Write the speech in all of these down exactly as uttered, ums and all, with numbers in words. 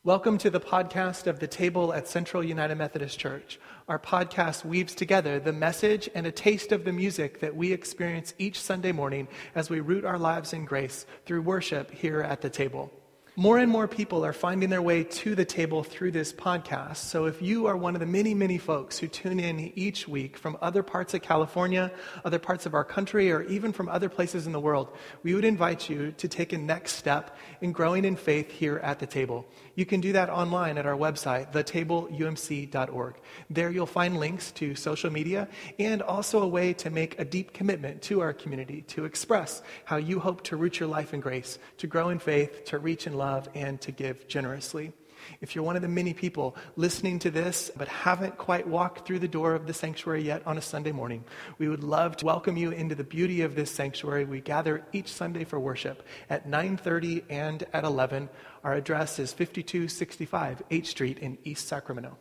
Welcome to the podcast of The Table at Central United Methodist Church. Our podcast weaves together the message and a taste of the music that we experience each Sunday morning as we root our lives in grace through worship here at The Table. More and more people are finding their way to the table through this podcast. So if you are one of the many, many folks who tune in each week from other parts of California, other parts of our country, or even from other places in the world, we would invite you to take a next step in growing in faith here at the table. You can do that online at our website, the table u m c dot org. There you'll find links to social media and also a way to make a deep commitment to our community, to express how you hope to root your life in grace, to grow in faith, to reach in love, and to give generously. If you're one of the many people listening to this but haven't quite walked through the door of the sanctuary yet on a Sunday morning, we would love to welcome you into the beauty of this sanctuary. We gather each Sunday for worship at nine thirty and at eleven. Our address is fifty-two sixty-five H Street in East Sacramento.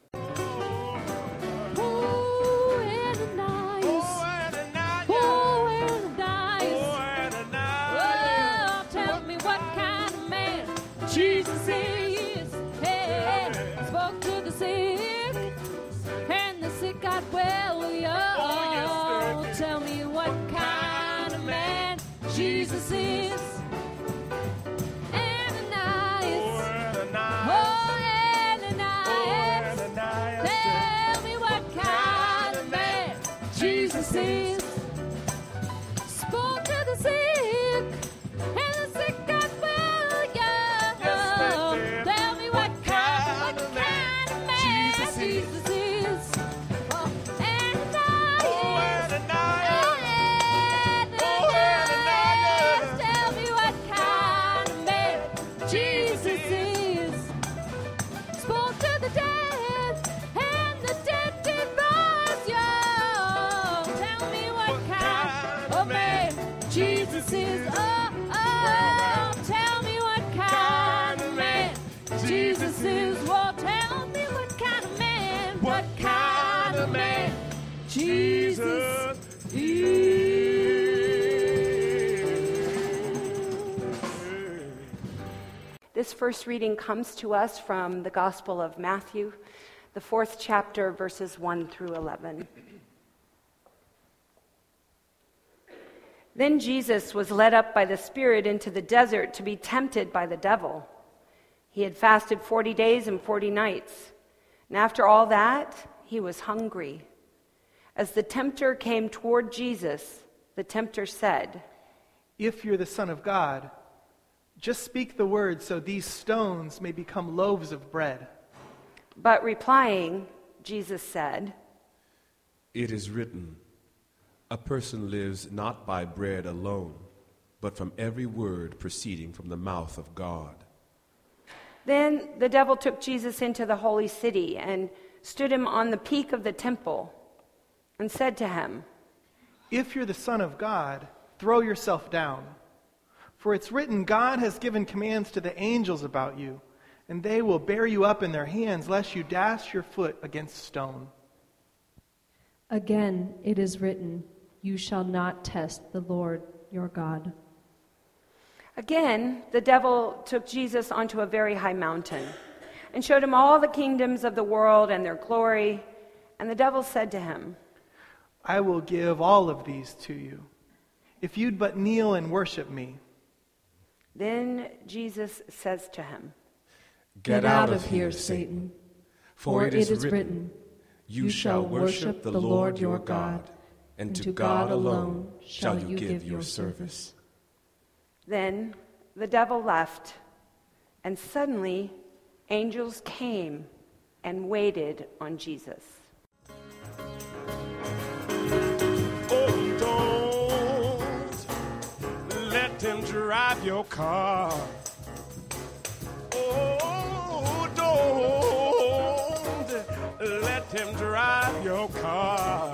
Jesus is, hey, spoke to the sick, and the sick got well, yo. Oh, yes, tell me what kind of man Jesus is. Ananias, oh, Ananias, tell me what kind of man Jesus is. Spoke to the sick, and the sick got well, yo. Jesus is, oh, oh, tell me what kind of man Jesus is. Well, tell me what kind of man, what kind of man Jesus is. This first reading comes to us from the Gospel of Matthew, the fourth chapter, verses one through eleven. Then Jesus was led up by the Spirit into the desert to be tempted by the devil. He had fasted forty days and forty nights, and after all that, he was hungry. As the tempter came toward Jesus, the tempter said, "If you're the Son of God, just speak the word so these stones may become loaves of bread." But replying, Jesus said, "It is written, a person lives not by bread alone, but from every word proceeding from the mouth of God." Then the devil took Jesus into the holy city and stood him on the peak of the temple and said to him, "If you're the Son of God, throw yourself down. For it's written, God has given commands to the angels about you, and they will bear you up in their hands, lest you dash your foot against stone." Again, it is written, "You shall not test the Lord your God." Again, the devil took Jesus onto a very high mountain and showed him all the kingdoms of the world and their glory. And the devil said to him, "I will give all of these to you, if you'd but kneel and worship me." Then Jesus says to him, Get out of here, Satan, for it is written, You shall worship the Lord your God, and to God alone shall you give your service. Then the devil left, and suddenly angels came and waited on Jesus. Oh, don't let them drive your car. Oh, don't let them drive your car.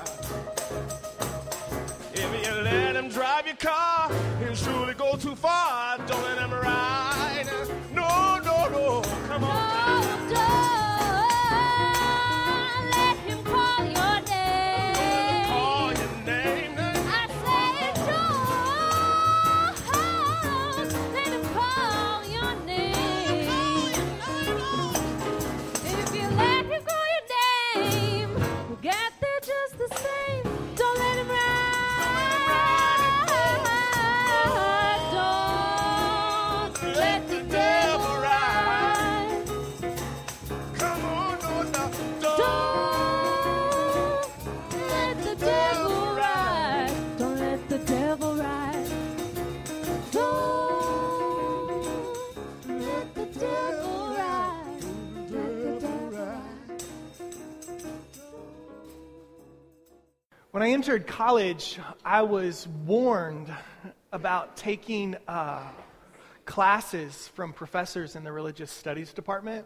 If you let them drive your car, he'll surely go too far. Don't let them ride. No, no, no. Come on. No, don't let him call your name. Call your name. I said don't let him call When I entered college, I was warned about taking uh, classes from professors in the religious studies department.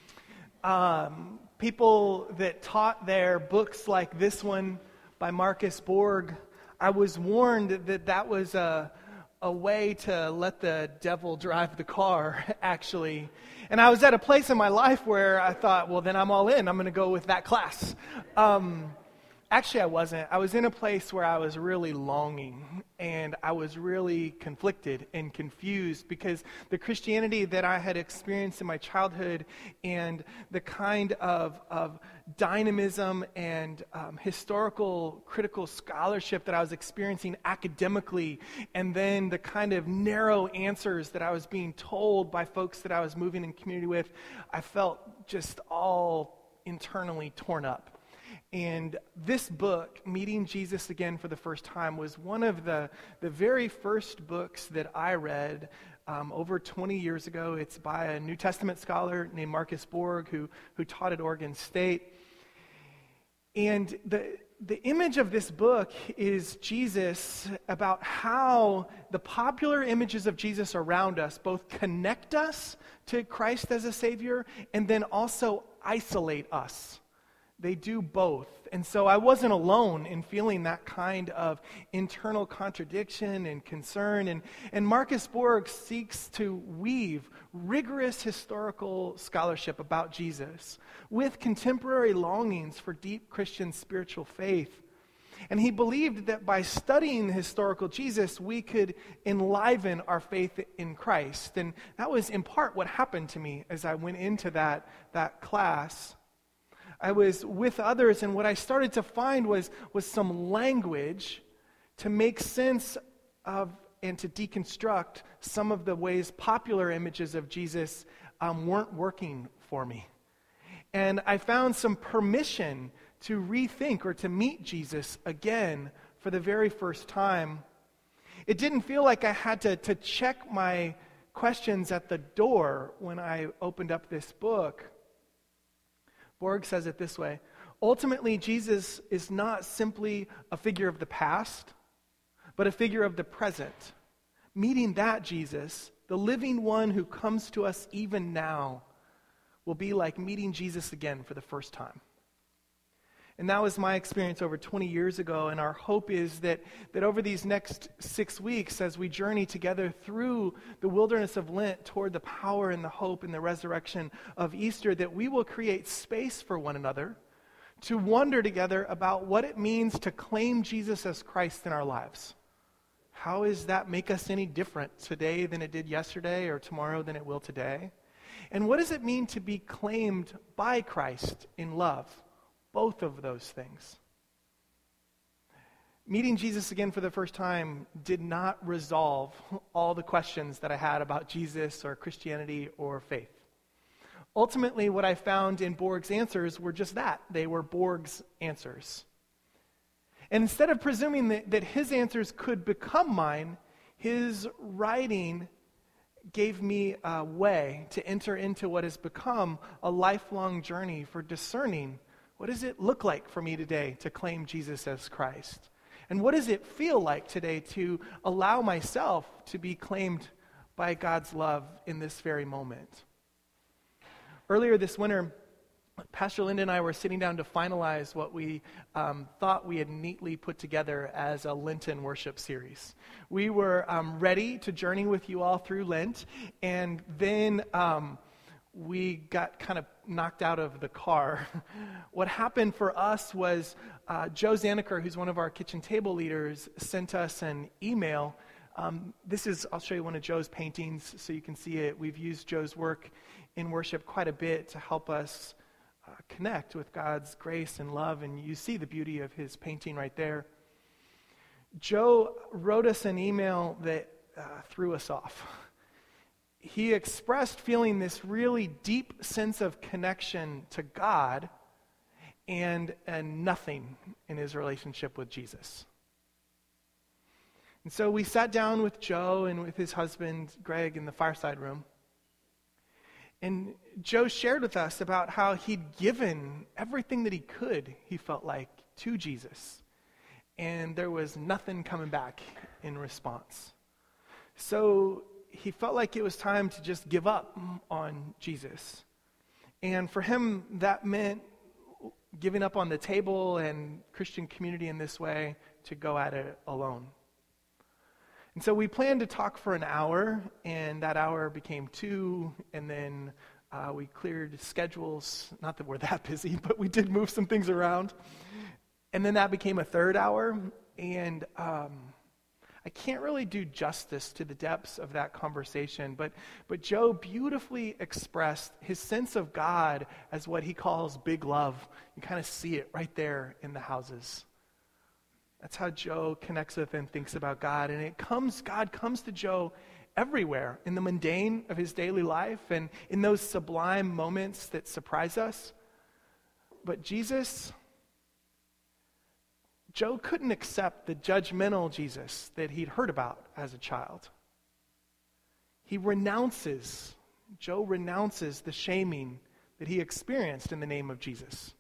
Um, people that taught there, books like this one by Marcus Borg, I was warned that that was a, a way to let the devil drive the car, actually. And I was at a place in my life where I thought, well, then I'm all in. I'm going to go with that class. Um, actually, I wasn't. I was in a place where I was really longing, and I was really conflicted and confused because the Christianity that I had experienced in my childhood and the kind of, of dynamism and um, historical critical scholarship that I was experiencing academically, and then the kind of narrow answers that I was being told by folks that I was moving in community with, I felt just all internally torn up. And this book, Meeting Jesus Again for the First Time, was one of the, the very first books that I read um, over twenty years ago. It's by a New Testament scholar named Marcus Borg, who, who taught at Oregon State. And the, the image of this book is Jesus, about how the popular images of Jesus around us both connect us to Christ as a Savior and then also isolate us. They do both. And so I wasn't alone in feeling that kind of internal contradiction and concern. And, and Marcus Borg seeks to weave rigorous historical scholarship about Jesus with contemporary longings for deep Christian spiritual faith. And he believed that by studying the historical Jesus, we could enliven our faith in Christ. And that was in part what happened to me as I went into that, that class. I was with others, and what I started to find was, was some language to make sense of and to deconstruct some of the ways popular images of Jesus um, weren't working for me. And I found some permission to rethink or to meet Jesus again for the very first time. It didn't feel like I had to, to check my questions at the door when I opened up this book. Borg says it this way: ultimately, Jesus is not simply a figure of the past, but a figure of the present. Meeting that Jesus, the living one who comes to us even now, will be like meeting Jesus again for the first time. And that was my experience over twenty years ago, and our hope is that, that over these next six weeks, as we journey together through the wilderness of Lent toward the power and the hope and the resurrection of Easter, that we will create space for one another to wonder together about what it means to claim Jesus as Christ in our lives. How does that make us any different today than it did yesterday, or tomorrow than it will today? And what does it mean to be claimed by Christ in love? Both of those things. Meeting Jesus again for the first time did not resolve all the questions that I had about Jesus or Christianity or faith. Ultimately, what I found in Borg's answers were just that. They were Borg's answers. And instead of presuming that, that his answers could become mine, his writing gave me a way to enter into what has become a lifelong journey for discerning, what does it look like for me today to claim Jesus as Christ? And what does it feel like today to allow myself to be claimed by God's love in this very moment? Earlier this winter, Pastor Linda and I were sitting down to finalize what we um, thought we had neatly put together as a Lenten worship series. We were um, ready to journey with you all through Lent, and then um, we got kind of knocked out of the car. What happened for us was uh, Joe Zaniker, who's one of our kitchen table leaders, sent us an email. Um, this is, I'll show you one of Joe's paintings so you can see it. We've used Joe's work in worship quite a bit to help us uh, connect with God's grace and love, and you see the beauty of his painting right there. Joe wrote us an email that uh, threw us off. He expressed feeling this really deep sense of connection to God and, and nothing in his relationship with Jesus. And so we sat down with Joe and with his husband, Greg, in the fireside room. And Joe shared with us about how he'd given everything that he could, he felt like, to Jesus. and there was nothing coming back in response. So he felt like it was time to just give up on Jesus. And for him, that meant giving up on the table and Christian community in this way to go at it alone. And so we planned to talk for an hour, and that hour became two, and then uh, we cleared schedules. Not that we're that busy, but we did move some things around. And then that became a third hour, and um, I can't really do justice to the depths of that conversation, but, but Joe beautifully expressed his sense of God as what he calls big love. You kind of see it right there in the houses. That's how Joe connects with and thinks about God. And it comes, God comes to Joe everywhere, in the mundane of his daily life and in those sublime moments that surprise us. But Jesus, Joe couldn't accept the judgmental Jesus that he'd heard about as a child. He renounces, Joe renounces the shaming that he experienced in the name of Jesus.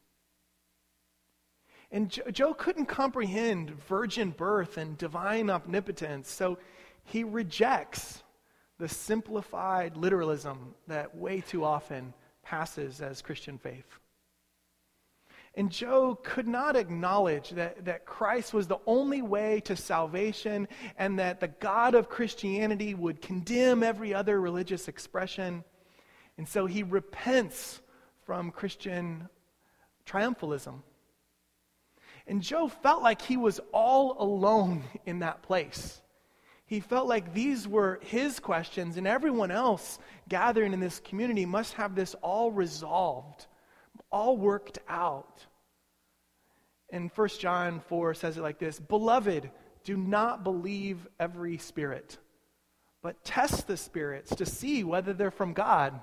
And Jo- Joe couldn't comprehend virgin birth and divine omnipotence, so he rejects the simplified literalism that way too often passes as Christian faith. And Joe could not acknowledge that, that Christ was the only way to salvation and that the God of Christianity would condemn every other religious expression. And so he repents from Christian triumphalism. And Joe felt like he was all alone in that place. He felt like these were his questions, and everyone else gathering in this community must have this all resolved, all worked out. And First John four says it like this: "Beloved, do not believe every spirit, but test the spirits to see whether they're from God."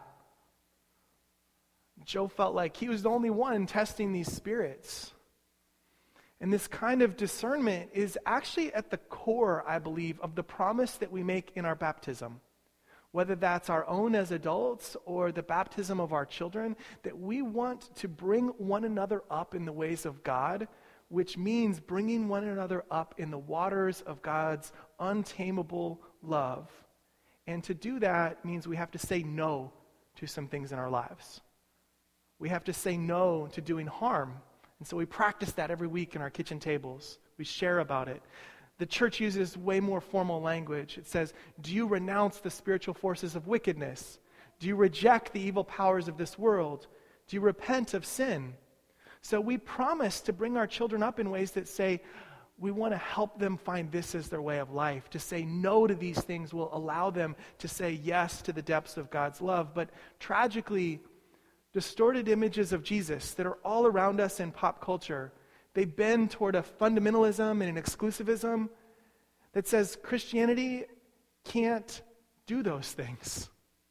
Joe felt like he was the only one testing these spirits. And this kind of discernment is actually at the core, I believe, of the promise that we make in our baptism. Whether that's our own as adults or the baptism of our children, that we want to bring one another up in the ways of God, which means bringing one another up in the waters of God's untamable love. And to do that means we have to say no to some things in our lives. We have to say no to doing harm. And so we practice that every week in our kitchen tables. We share about it. The church uses way more formal language. It says, do you renounce the spiritual forces of wickedness? Do you reject the evil powers of this world? Do you repent of sin? So we promise to bring our children up in ways that say, we want to help them find this as their way of life. To say no to these things will allow them to say yes to the depths of God's love. But tragically, distorted images of Jesus that are all around us in pop culture, they bend toward a fundamentalism and an exclusivism that says Christianity can't do those things.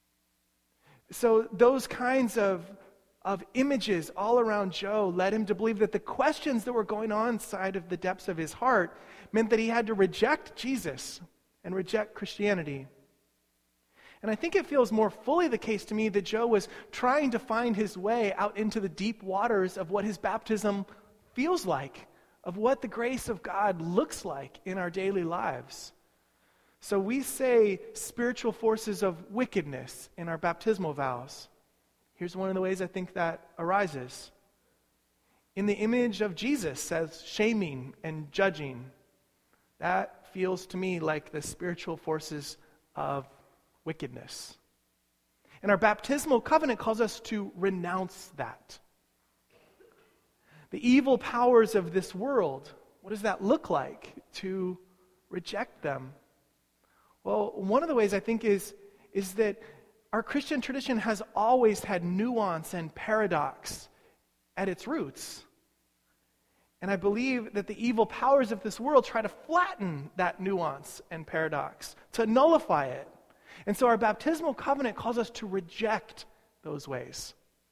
So those kinds of, of images all around Joe led him to believe that the questions that were going on inside of the depths of his heart meant that he had to reject Jesus and reject Christianity. And I think it feels more fully the case to me that Joe was trying to find his way out into the deep waters of what his baptism feels like, of what the grace of God looks like in our daily lives. So we say spiritual forces of wickedness in our baptismal vows. Here's one of the ways I think that arises. In the image of Jesus as shaming and judging, that feels to me like the spiritual forces of wickedness. And our baptismal covenant calls us to renounce that. The evil powers of this world, what does that look like? To reject them. Well, one of the ways I think is, is that our Christian tradition has always had nuance and paradox at its roots. And I believe that the evil powers of this world try to flatten that nuance and paradox, to nullify it. And so our baptismal covenant calls us to reject those ways.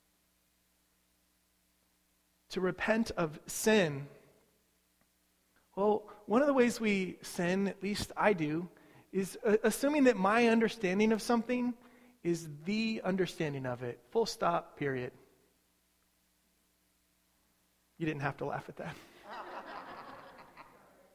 To repent of sin. Well, one of the ways we sin, at least I do, is uh, assuming that my understanding of something is the understanding of it. Full stop, period. You didn't have to laugh at that.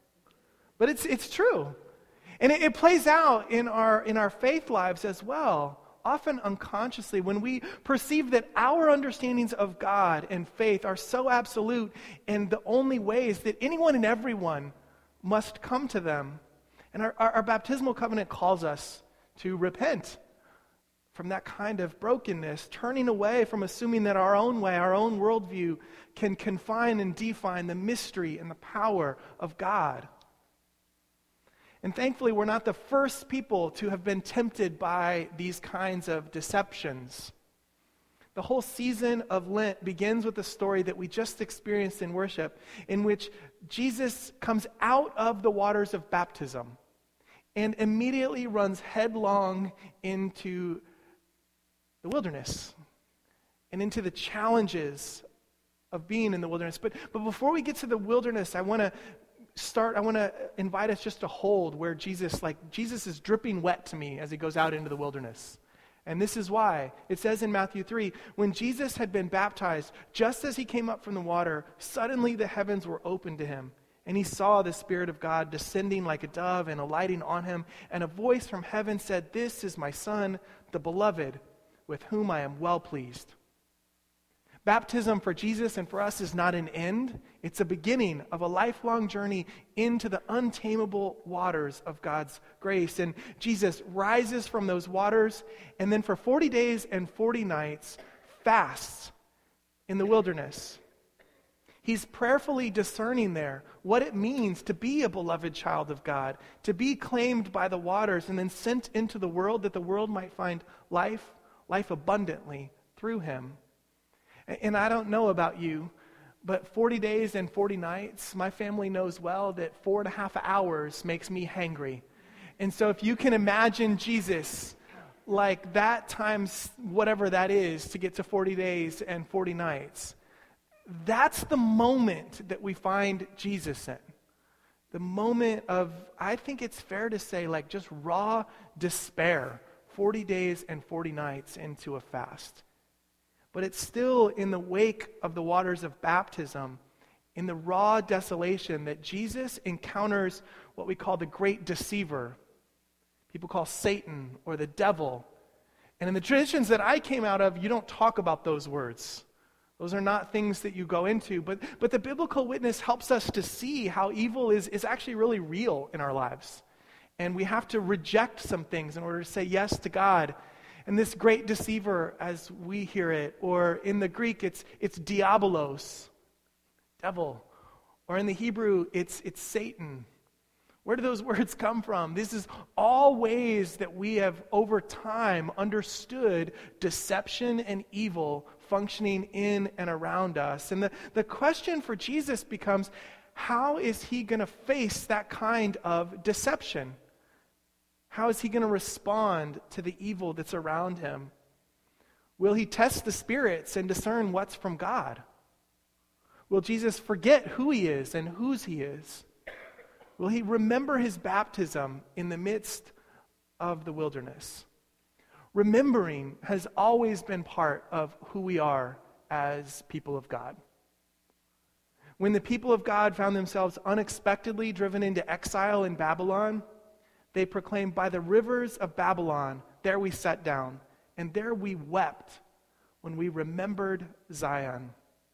But it's it's true. And it, it plays out in our in our faith lives as well, often unconsciously, when we perceive that our understandings of God and faith are so absolute and the only ways that anyone and everyone must come to them. And our, our, our baptismal covenant calls us to repent from that kind of brokenness, turning away from assuming that our own way, our own worldview can confine and define the mystery and the power of God. And thankfully, we're not the first people to have been tempted by these kinds of deceptions. The whole season of Lent begins with the story that we just experienced in worship, in which Jesus comes out of the waters of baptism and immediately runs headlong into the wilderness and into the challenges of being in the wilderness. But, but before we get to the wilderness, I want to start, I want to invite us just to hold where Jesus, like, Jesus is dripping wet to me as he goes out into the wilderness. And this is why. It says in Matthew three, when Jesus had been baptized, just as he came up from the water, suddenly the heavens were opened to him. And he saw the Spirit of God descending like a dove and alighting on him. And a voice from heaven said, "This is my Son, the beloved, with whom I am well pleased." Baptism for Jesus and for us is not an end. It's a beginning of a lifelong journey into the untamable waters of God's grace. And Jesus rises from those waters and then for forty days and forty nights fasts in the wilderness. He's prayerfully discerning there what it means to be a beloved child of God, to be claimed by the waters and then sent into the world that the world might find life, life abundantly through him. And I don't know about you, but forty days and forty nights, my family knows well that four and a half hours makes me hangry. And so if you can imagine Jesus like that times whatever that is to get to forty days and forty nights, that's the moment that we find Jesus in. The moment of, I think it's fair to say, like just raw despair, forty days and forty nights into a fast. But it's still in the wake of the waters of baptism, in the raw desolation, that Jesus encounters what we call the great deceiver. People call Satan or the devil. And in the traditions that I came out of, you don't talk about those words. Those are not things that you go into. But, but the biblical witness helps us to see how evil is, is actually really real in our lives. And we have to reject some things in order to say yes to God. And this great deceiver, as we hear it, or in the Greek, it's it's diabolos, devil. Or in the Hebrew, it's it's Satan. Where do those words come from? This is all ways that we have, over time, understood deception and evil functioning in and around us. And the, the question for Jesus becomes, how is he going to face that kind of deception? How is he going to respond to the evil that's around him? Will he test the spirits and discern what's from God? Will Jesus forget who he is and whose he is? Will he remember his baptism in the midst of the wilderness? Remembering has always been part of who we are as people of God. When the people of God found themselves unexpectedly driven into exile in Babylon, they proclaimed, "By the rivers of Babylon, there we sat down, and there we wept when we remembered Zion."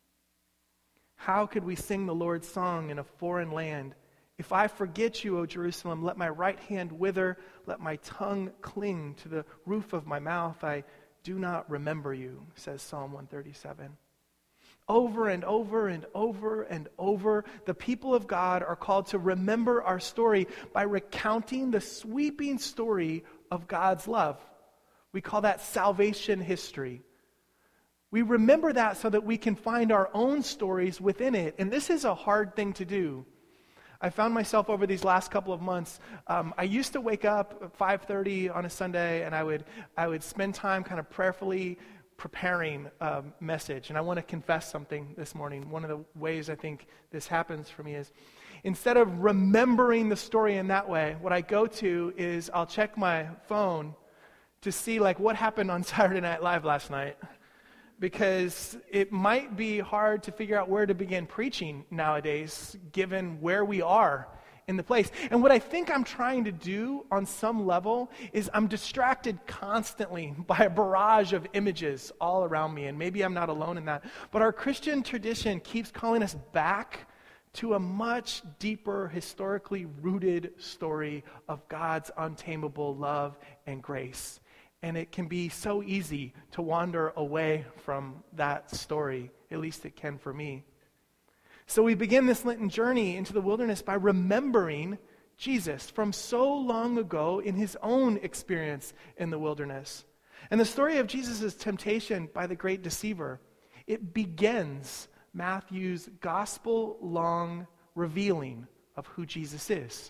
How could we sing the Lord's song in a foreign land? If I forget you, O Jerusalem, let my right hand wither, let my tongue cling to the roof of my mouth. I do not remember you, says Psalm one thirty-seven. Over and over and over and over, the people of God are called to remember our story by recounting the sweeping story of God's love. We call that salvation history. We remember that so that we can find our own stories within it. And this is a hard thing to do. I found myself over these last couple of months, um, I used to wake up at five thirty on a Sunday, and I would I would spend time kind of prayerfully preparing a message. And I want to confess something this morning. One of the ways I think this happens for me is, instead of remembering the story in that way, what I go to is I'll check my phone to see like what happened on Saturday Night Live last night. Because it might be hard to figure out where to begin preaching nowadays, given where we are in the place. And what I think I'm trying to do on some level is I'm distracted constantly by a barrage of images all around me, and maybe I'm not alone in that. But our Christian tradition keeps calling us back to a much deeper, historically rooted story of God's untamable love and grace. And it can be so easy to wander away from that story, at least it can for me. So we begin this Lenten journey into the wilderness by remembering Jesus from so long ago in his own experience in the wilderness. And the story of Jesus' temptation by the great deceiver, it begins Matthew's gospel-long revealing of who Jesus is.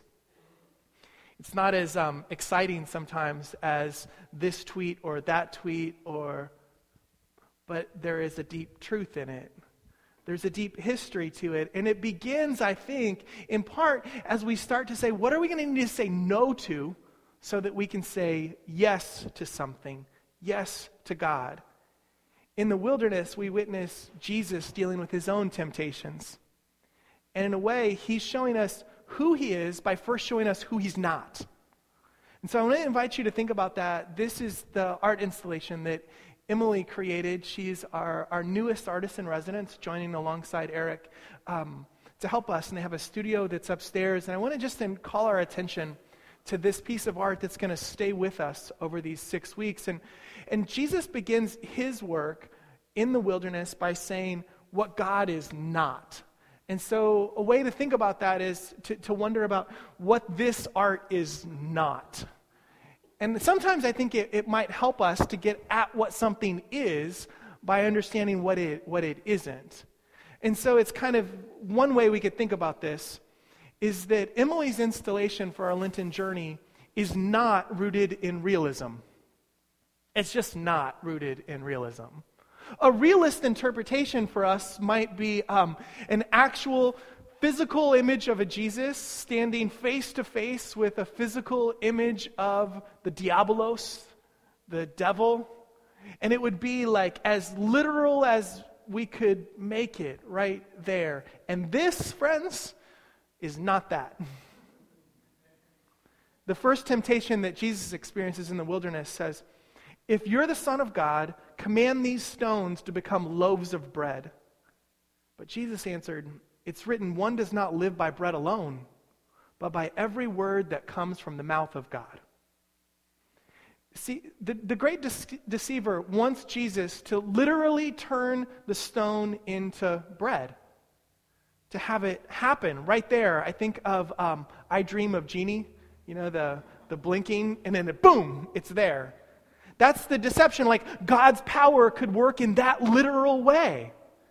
It's not as um, exciting sometimes as this tweet or that tweet, or, but there is a deep truth in it. There's a deep history to it, and it begins, I think, in part as we start to say, what are we going to need to say no to so that we can say yes to something, yes to God? In the wilderness, we witness Jesus dealing with his own temptations. And in a way, he's showing us who he is by first showing us who he's not. And so I want to invite you to think about that. This is the art installation that Emily created. She's our, our newest artist in residence, joining alongside Eric um, to help us. And they have a studio that's upstairs. And I want to just then call our attention to this piece of art that's going to stay with us over these six weeks. And, and Jesus begins his work in the wilderness by saying what God is not. And so a way to think about that is to, to wonder about what this art is not. And sometimes I think it, it might help us to get at what something is by understanding what it what it isn't. And so it's kind of one way we could think about this is that Emily's installation for our Lenten journey is not rooted in realism. It's just not rooted in realism. A realist interpretation for us might be um, an actual physical image of a Jesus standing face to face with a physical image of the diabolos, the devil. And it would be like as literal as we could make it right there. And this, friends, is not that. The first temptation that Jesus experiences in the wilderness says, if you're the Son of God, command these stones to become loaves of bread. But Jesus answered, it's written, one does not live by bread alone, but by every word that comes from the mouth of God. See, the, the great de- deceiver wants Jesus to literally turn the stone into bread, to have it happen right there. I think of um, I Dream of Jeannie, you know, the, the blinking, and then it, boom, it's there. That's the deception, like God's power could work in that literal way.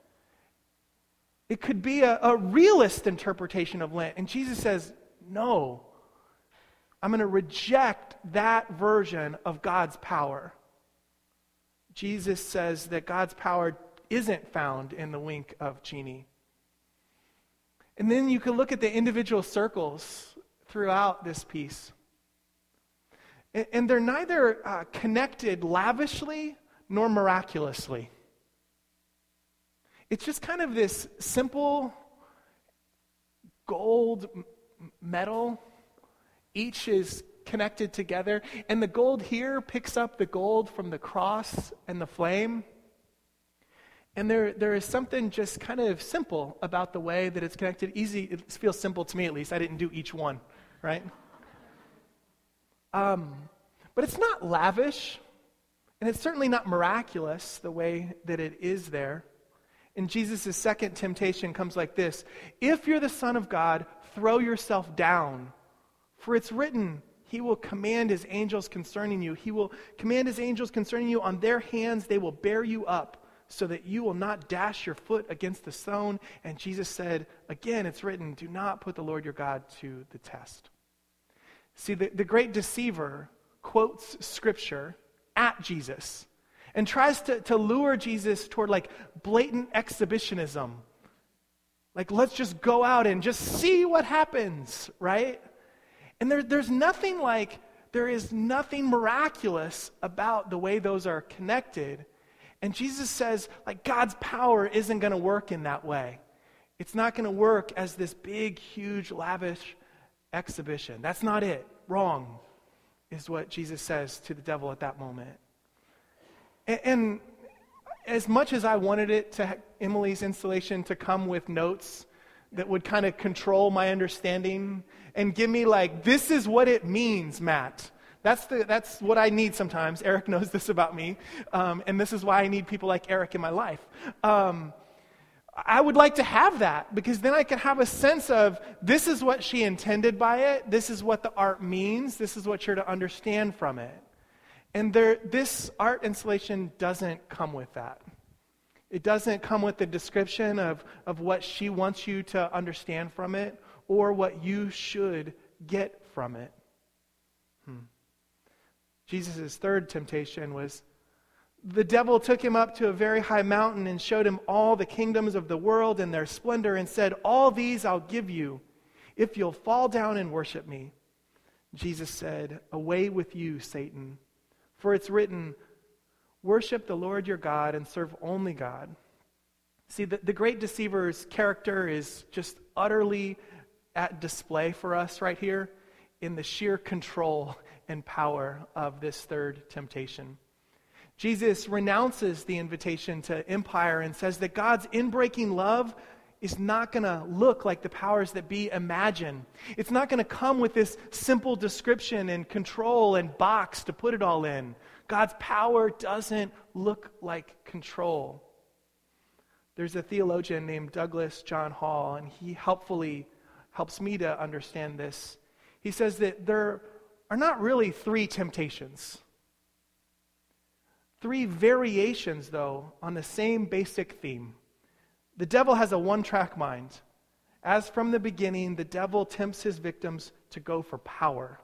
It could be a, a realist interpretation of Lent. And Jesus says, no, I'm going to reject that version of God's power. Jesus says that God's power isn't found in the wink of Jeannie. And then you can look at the individual circles throughout this piece. And, and they're neither uh, connected lavishly nor miraculously. It's just kind of this simple gold m- metal. Each is connected together. And the gold here picks up the gold from the cross and the flame. And there, there is something just kind of simple about the way that it's connected. Easy, it feels simple to me at least. I didn't do each one, right? Um, but it's not lavish. And it's certainly not miraculous the way that it is there. And Jesus' second temptation comes like this. If you're the Son of God, throw yourself down. For it's written, he will command his angels concerning you. He will command his angels concerning you. On their hands they will bear you up, so that you will not dash your foot against the stone. And Jesus said, again, it's written, do not put the Lord your God to the test. See, the, the great deceiver quotes Scripture at Jesus and tries to, to lure Jesus toward like blatant exhibitionism. Like, let's just go out and just see what happens, right? And there, there's nothing like, there is nothing miraculous about the way those are connected. And Jesus says, like, God's power isn't going to work in that way. It's not going to work as this big, huge, lavish exhibition. That's not it. Wrong, is what Jesus says to the devil at that moment. And, and as much as I wanted it to Emily's installation to come with notes that would kind of control my understanding and give me like, this is what it means, Matt. That's the that's what I need sometimes. Eric knows this about me, um, and this is why I need people like Eric in my life. Um, I would like to have that, because then I can have a sense of, this is what she intended by it, this is what the art means, this is what you're to understand from it. And there, this art installation doesn't come with that. It doesn't come with the description of, of what she wants you to understand from it, or what you should get from it. Hmm. Jesus' third temptation was, the devil took him up to a very high mountain and showed him all the kingdoms of the world and their splendor, and said, all these I'll give you if you'll fall down and worship me. Jesus said, away with you, Satan, for it's written, worship the Lord your God and serve only God. See, the, the great deceiver's character is just utterly at display for us right here in the sheer control and power of this third temptation. Jesus renounces the invitation to empire and says that God's inbreaking love is not going to look like the powers that be imagine. It's not going to come with this simple description and control and box to put it all in. God's power doesn't look like control. There's a theologian named Douglas John Hall, and he helpfully helps me to understand this. He says that there are not really three temptations. Three variations, though, on the same basic theme. The devil has a one-track mind. As from the beginning, the devil tempts his victims to go for power.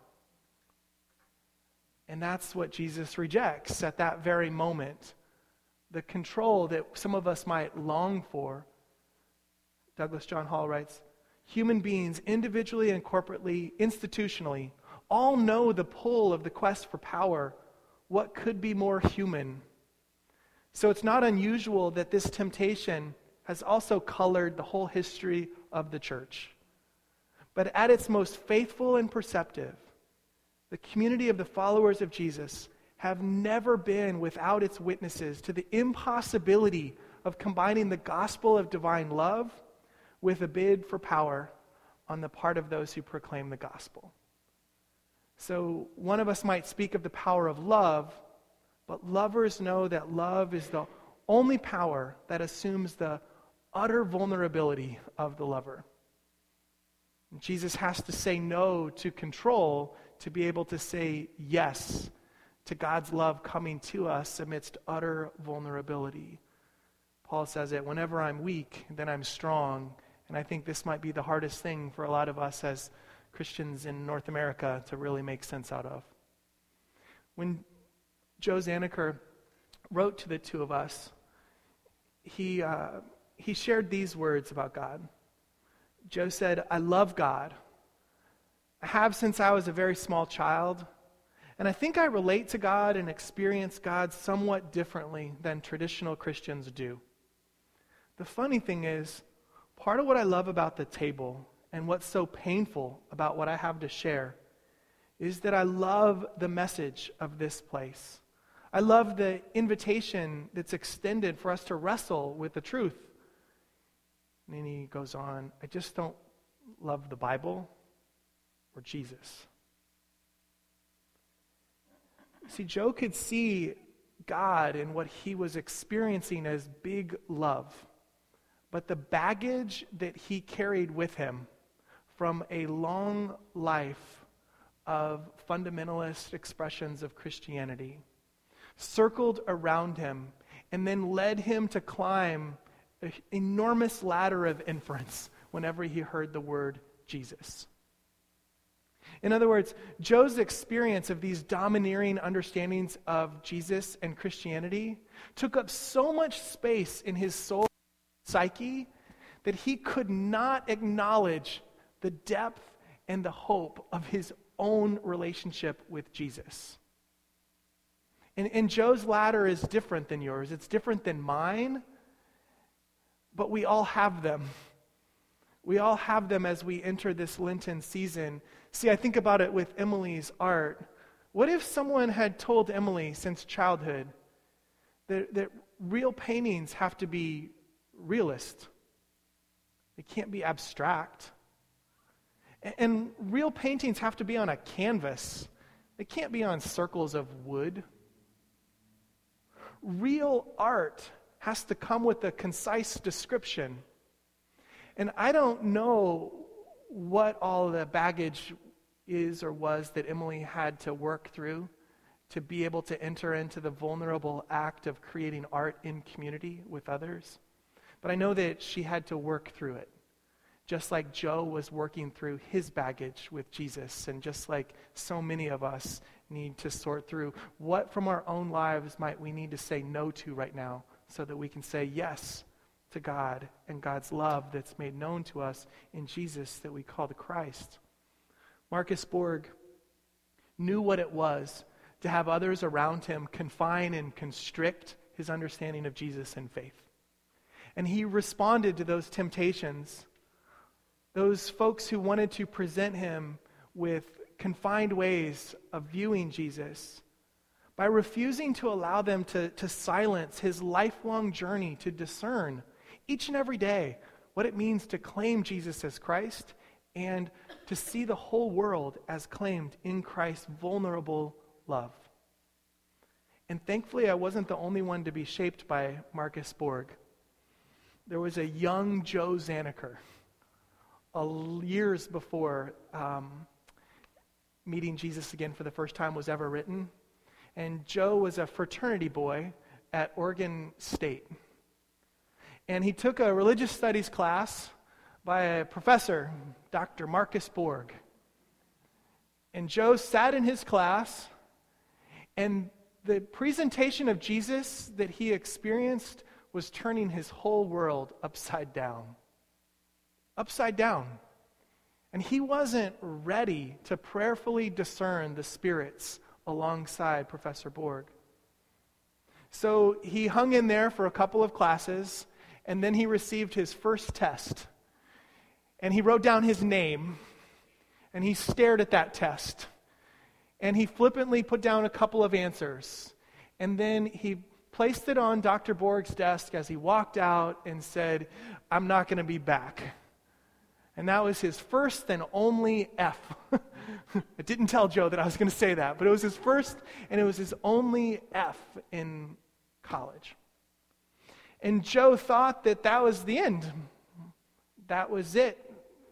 And that's what Jesus rejects at that very moment. The control that some of us might long for. Douglas John Hall writes, human beings, individually and corporately, institutionally, all know the pull of the quest for power. What could be more human? So it's not unusual that this temptation has also colored the whole history of the church. But at its most faithful and perceptive, the community of the followers of Jesus have never been without its witnesses to the impossibility of combining the gospel of divine love with a bid for power on the part of those who proclaim the gospel. So one of us might speak of the power of love, but lovers know that love is the only power that assumes the utter vulnerability of the lover. And Jesus has to say no to control to be able to say yes to God's love coming to us amidst utter vulnerability. Paul says it, whenever I'm weak, then I'm strong. And I think this might be the hardest thing for a lot of us as Christians in North America to really make sense out of. When Joe Zaniker wrote to the two of us, he uh, he shared these words about God. Joe said, I love God. I have since I was a very small child, and I think I relate to God and experience God somewhat differently than traditional Christians do. The funny thing is, part of what I love about the table and what's so painful about what I have to share is that I love the message of this place. I love the invitation that's extended for us to wrestle with the truth. And then he goes on, I just don't love the Bible or Jesus. See, Joe could see God in what he was experiencing as big love. But the baggage that he carried with him from a long life of fundamentalist expressions of Christianity circled around him and then led him to climb an enormous ladder of inference whenever he heard the word Jesus. In other words, Joe's experience of these domineering understandings of Jesus and Christianity took up so much space in his soul psyche that he could not acknowledge the depth and the hope of his own relationship with Jesus. And, and Joe's ladder is different than yours. It's different than mine, but we all have them. We all have them as we enter this Lenten season. See, I think about it with Emily's art. What if someone had told Emily since childhood that, that real paintings have to be realist? They can't be abstract. And, and real paintings have to be on a canvas. They can't be on circles of wood. Real art has to come with a concise description. And I don't know what all the baggage is or was that Emily had to work through to be able to enter into the vulnerable act of creating art in community with others. But I know that she had to work through it, just like Joe was working through his baggage with Jesus, and just like so many of us need to sort through what from our own lives might we need to say no to right now so that we can say yes to God and God's love that's made known to us in Jesus that we call the Christ. Marcus Borg knew what it was to have others around him confine and constrict his understanding of Jesus and faith. And he responded to those temptations, those folks who wanted to present him with confined ways of viewing Jesus, by refusing to allow them to, to silence his lifelong journey to discern each and every day what it means to claim Jesus as Christ and to see the whole world as claimed in Christ's vulnerable love. And thankfully, I wasn't the only one to be shaped by Marcus Borg. There was a young Joe Zaniker, uh, years before um, Meeting Jesus Again for the First Time was ever written. And Joe was a fraternity boy at Oregon State. And he took a religious studies class by a professor, Doctor Marcus Borg. And Joe sat in his class, and the presentation of Jesus that he experienced was turning his whole world upside down. Upside down. And he wasn't ready to prayerfully discern the spirits alongside Professor Borg. So he hung in there for a couple of classes, and then he received his first test. And he wrote down his name, and he stared at that test. And he flippantly put down a couple of answers. And then he placed it on Doctor Borg's desk as he walked out and said, "I'm not going to be back." And that was his first and only F. I didn't tell Joe that I was going to say that, but it was his first and it was his only F in college. And Joe thought that that was the end. That was it.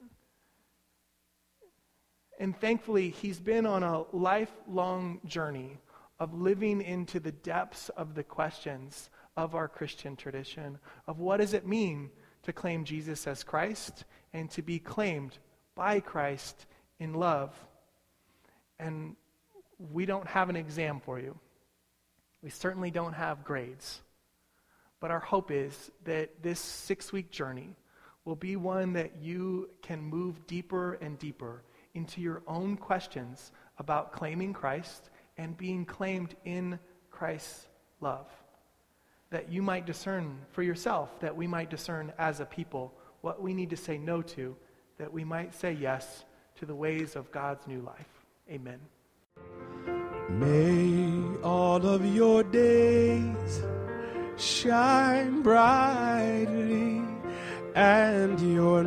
And thankfully, he's been on a lifelong journey of living into the depths of the questions of our Christian tradition, of what does it mean to claim Jesus as Christ and to be claimed by Christ in love. And we don't have an exam for you. We certainly don't have grades. But our hope is that this six-week journey will be one that you can move deeper and deeper into your own questions about claiming Christ and being claimed in Christ's love. That you might discern for yourself, that we might discern as a people what we need to say no to, that we might say yes to the ways of God's new life. Amen. May all of your days shine brightly, and your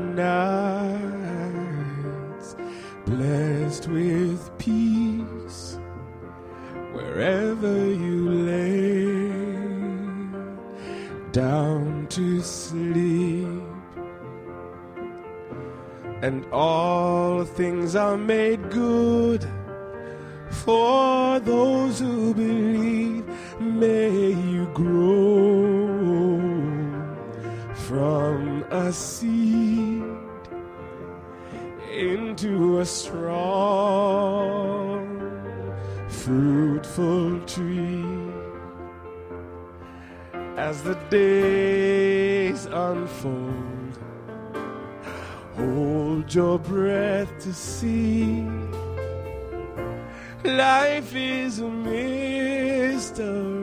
nights blessed with peace wherever you lay down to sleep. And all things are made good for those who believe. May you grow from a seed into a strong, fruitful tree. As the days unfold, hold your breath to see. Life is a mystery.